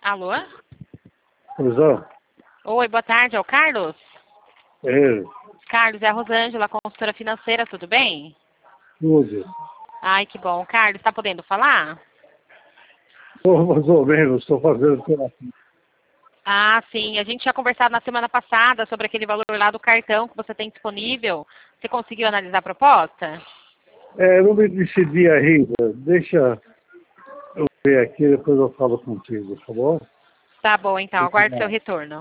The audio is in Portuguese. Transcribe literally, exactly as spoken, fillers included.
Alô? Cruzão? Oi, boa tarde, é o Carlos? É, Carlos, é a Rosângela, consultora financeira, tudo bem? tudo. Ai, que bom. Carlos, está podendo falar? Pô, mais ou menos, estou fazendo terapia. Ah, sim. A gente tinha conversado na semana passada sobre aquele valor lá do cartão que você tem disponível. Você conseguiu analisar a proposta? É, eu não me decidi ainda. Deixa eu ver aqui, depois eu falo contigo, tá bom? Tá bom, então. Aguardo seu retorno.